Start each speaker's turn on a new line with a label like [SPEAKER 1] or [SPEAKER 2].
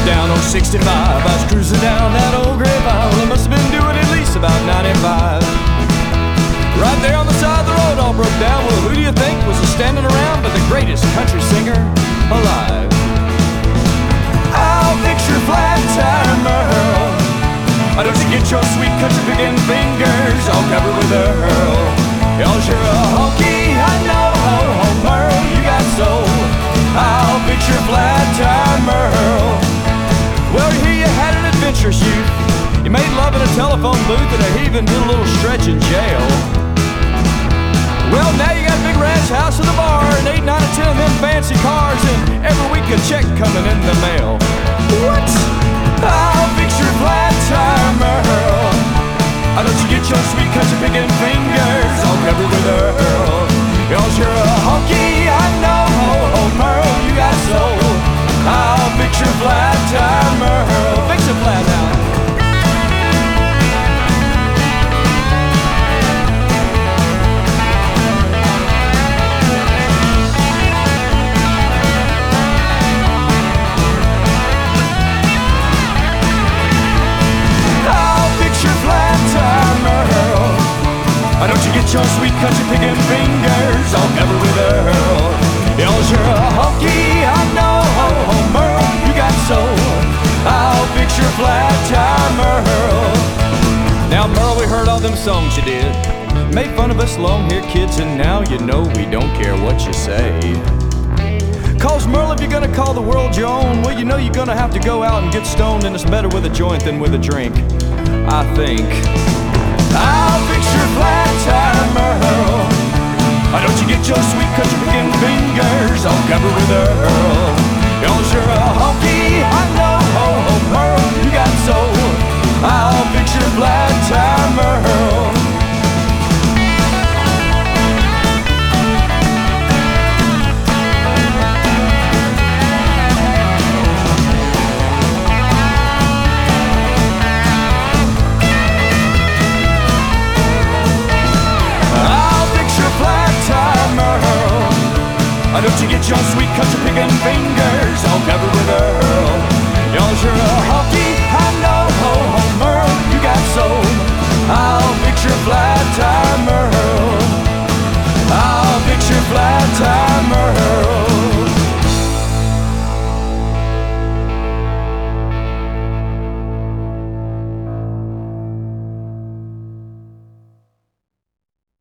[SPEAKER 1] down on 65. I was cruising down that old grapevine. Well, I must have been doing at least about 95. Right there on the side of the road, all broke down. Well, who do you think was standing around but the greatest country singer alive? I'll picture Flat Tire Merle. Why don't you get your sweet country picking fingers all covered with Earl? Y'all sure a honky, I know, ho, Merle, you got soul. I'll picture Flat Tire Merle. Well, here you had an adventurous youth. You made love in a telephone booth and he even did a little stretch in jail. Well, now you got a big ranch house with a bar and 8, 9, and 10 of them fancy cars, and every week a check coming in the mail. What? I'll picture Flat Tire Merle. Why don't you get your sweet country picking fingers all covered with Earl? Y'all sure a honky, I know, ho, Merle, you got soul. I'll picture Flat Tire Merle. Fix it flat now. Why don't you get your sweet country picking fingers all covered with Earl? Y'all sure a honky, I know, ho, Merle, you got soul. I'll picture Flat Tire Merle. Now, Merle, we heard all them songs you did. Made fun of us long-haired kids, and now you know we don't care what you say. Cause Merle, if you're gonna call the world your own, well, you know you're gonna have to go out and get stoned, and it's better with a joint than with a drink, I think. I'll picture Flat Tire Merle. Why don't you get your sweet country picking fingers all covered with Earl? Y'all sure a honky, I know, ho, Merle, you got soul. I'll picture Flat Tire Merle. Why don't you get your sweet country